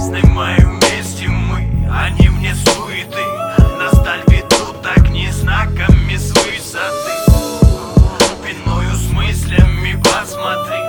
Снимаем вместе мы, они вне суеты. Нас даль ведут огни знаками с высоты. Пиною с мыслями посмотри,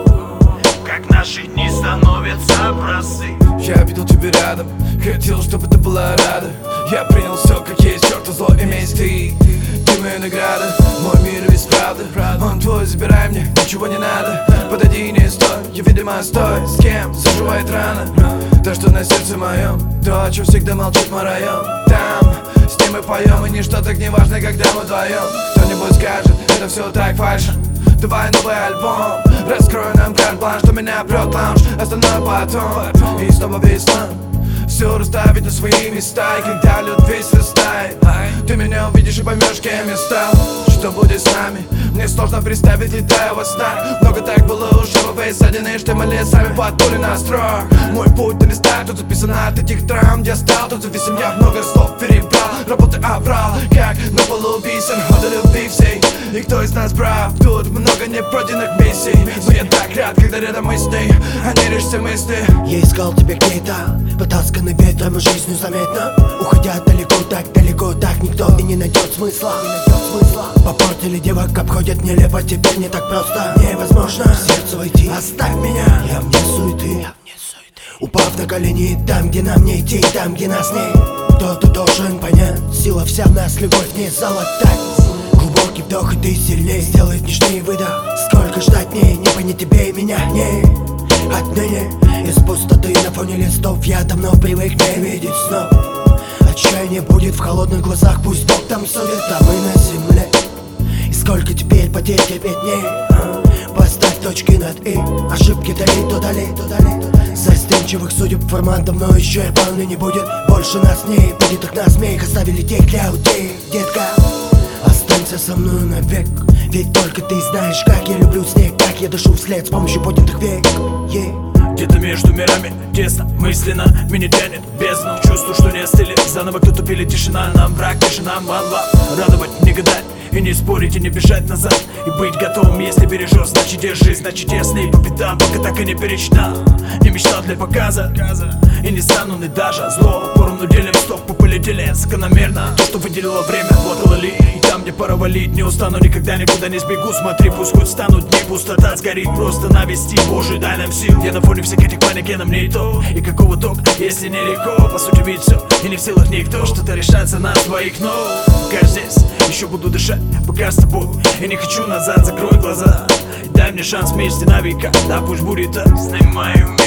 как наши дни становятся просты. Я видел тебя рядом, хотел, чтобы ты была рада. Я принял все как есть, черту зло и месть. Ты моя награда, мой мир весь правда. Он твой, забирай мне, ничего не надо. Подойди, не стой, я, видимо, стой. С кем заживает рана? То, что на сердце моем, то, о чем всегда молчит мой район. Там, с ним мы поем, и ничто так не важно, когда мы вдвоем. Кто-нибудь скажет, это все так фальшо. Давай новый альбом, раскрою нам карт-бланш, что меня прет лаунж, остальное потом. И снова весна, все расставить на свои места. И когда лед весь растает, ты меня увидишь и поймешь, кем я стал. Что будет с нами, мне сложно представить, летаю во снах. Много так было уже во высадины, что мы лесами подули на строк. Мой путь на листах, тут записано от этих травм. Я стал, тут зависим, я много слов перебрал. Работы оврал, как на полу писем, хода любви всей. И кто из нас прав, тут много непройденных миссий. Но я так рад, когда рядом мы с ней, а не лишь все мысли. Я искал тебя где-то, потасканный ветром и жизнью заметно. Уходя далеко, так никто и не найдет смысла. Попортили девок, обходят нелепо, теперь не так просто. Невозможно в сердце войти, оставь меня, я вне суеты. Упав на колени, там, где нам не идти, там, где нас нет. Кто-то должен понять, сила вся в нас, любовь не золотая. Глубокий вдох, и ты сильнее, сделает нежней выдох. Сколько ждать мне, не понять тебе и меня, не. Отныне из пустоты на фоне листов я давно привык не видеть снов. Отчаяние будет в холодных глазах, пусть Бог там судит, а мы на земле. И сколько теперь потерь терпеть не. Поставь точки над «и», ошибки дали, то дали. Застенчивых судеб формат давно исчерпан и не будет больше нас не будет, их на змеях оставили тех для утех, детка. Останься со мной навек, ведь только ты знаешь, как я люблю снег, как я дышу вслед с помощью поднятых век. Где-то между мирами, тесно, мысленно меня тянет в бездну. Чувствую, что не остыли, заново кто-то пилит, тишина нам враг, тишина one love. Радовать, не гадать, и не спорить, и не бежать назад. И быть готовым, если бережешь, значит держи, значит ясный по пятам, пока так и не перечитал. Не мечтал для показа, и не стану ни даже зло. Поровну делим стопку, полетели закономерно. То, что выделило время, хватало ли? И там, где пора валить, не устану, никогда никуда не сбегу. Смотри, пусть хоть станут дни, пустота сгорит, просто навести, Боже, дай нам сил. Я на фоне всех этих манекенов не то. И какого толка, если нелегко, по сути видеть все, и не в силах никто что-то решаться на своих, но пока здесь, еще буду дышать, пока с тобой. И не хочу назад, закрой глаза, дай мне шанс вместе на века, да пусть будет так. Снимаем